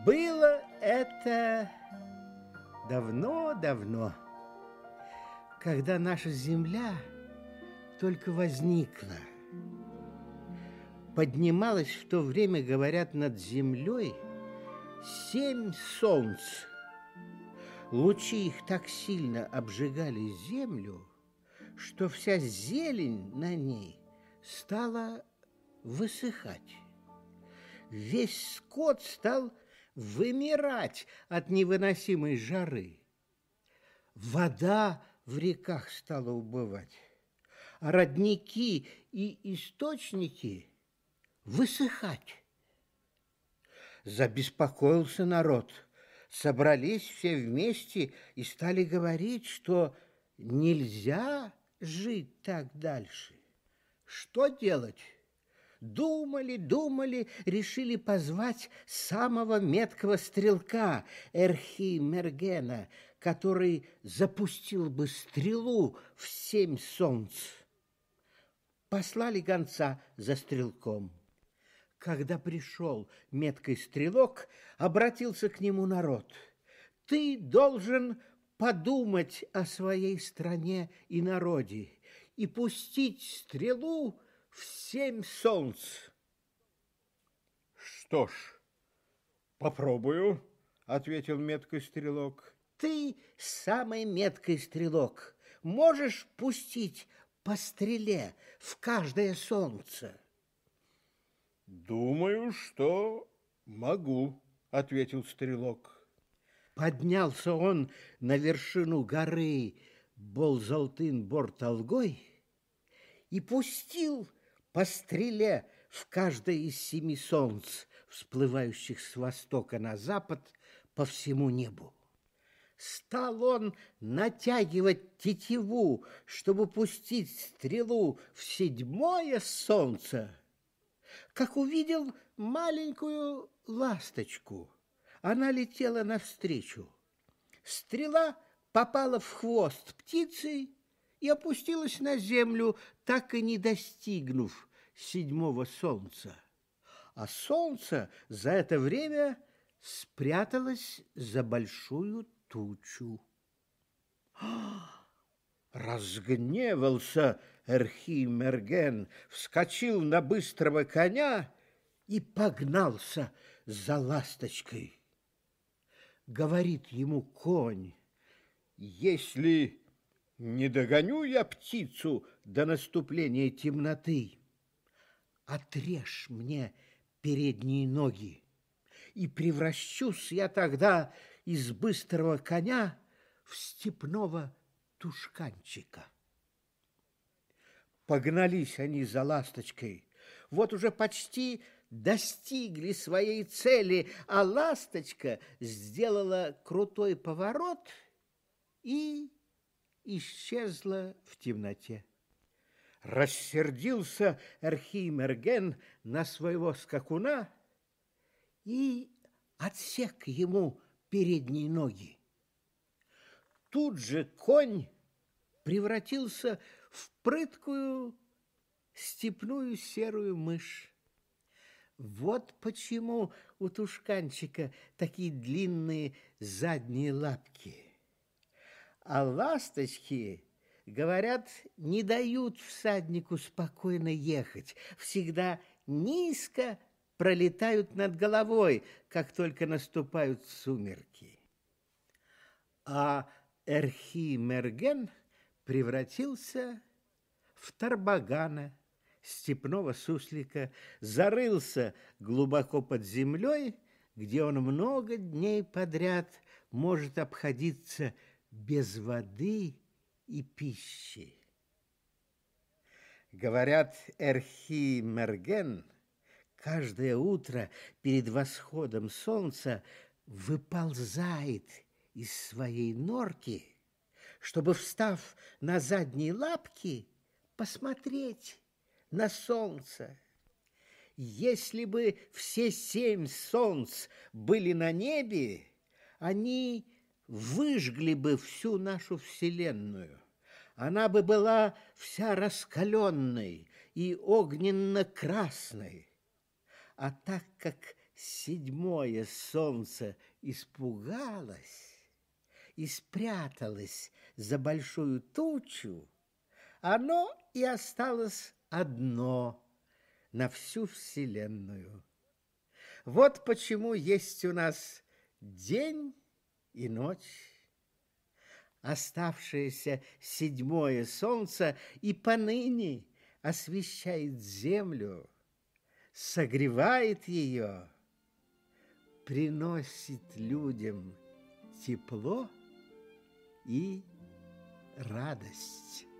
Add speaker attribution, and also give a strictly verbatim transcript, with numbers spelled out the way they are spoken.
Speaker 1: Было это давно-давно, когда наша земля только возникла. Поднималось в то время, говорят, над землей семь солнц. Лучи их так сильно обжигали землю, что вся зелень на ней стала высыхать. Весь скот стал вымирать от невыносимой жары. Вода в реках стала убывать, а родники и источники высыхать. Забеспокоился народ. Собрались все вместе и стали говорить, что нельзя жить так дальше. Что делать? Думали, думали, решили позвать самого меткого стрелка Эрхимергена, который запустил бы стрелу в семь солнц. Послали гонца за стрелком. Когда пришел меткий стрелок, обратился к нему народ. Ты должен подумать о своей стране и народе и пустить стрелу в семь солнц.
Speaker 2: Что ж, попробую, ответил меткий стрелок.
Speaker 1: Ты самый меткий стрелок. Можешь пустить по стреле в каждое солнце?
Speaker 2: Думаю, что могу, ответил стрелок.
Speaker 1: Поднялся он на вершину горы Бол-Золтын-Бор-Толгой и пустил по стреле в каждое из семи солнц, всплывающих с востока на запад по всему небу. Стал он натягивать тетиву, чтобы пустить стрелу в седьмое солнце, как увидел маленькую ласточку. Она летела навстречу. Стрела попала в хвост птицы и опустилась на землю, так и не достигнув седьмого солнца. А солнце за это время спряталось за большую тучу. Разгневался Эрхимерген, вскочил на быстрого коня и погнался за ласточкой. Говорит ему конь: если не догоню я птицу до наступления темноты, отрежь мне передние ноги, и превращусь я тогда из быстрого коня в степного тушканчика. Погнались они за ласточкой. Вот уже почти достигли своей цели, а ласточка сделала крутой поворот и исчезла в темноте. Рассердился Эрхимерген на своего скакуна и отсек ему передние ноги. Тут же конь превратился в прыткую степную серую мышь. Вот почему у тушканчика такие длинные задние лапки. А ласточки, говорят, не дают всаднику спокойно ехать, всегда низко пролетают над головой, как только наступают сумерки. А Эрхимерген превратился в тарбагана, степного суслика, зарылся глубоко под землей, где он много дней подряд может обходиться без воды и пищи. Говорят, Эрхимерген каждое утро перед восходом солнца выползает из своей норки, чтобы, встав на задние лапки, посмотреть на солнце. Если бы все семь солнц были на небе, они выжгли бы всю нашу вселенную. Она бы была вся раскаленной и огненно-красной. А так как седьмое солнце испугалось и спряталось за большую тучу, оно и осталось одно на всю вселенную. Вот почему есть у нас день и ночь. Оставшееся седьмое солнце и поныне освещает землю, согревает ее, приносит людям тепло и радость.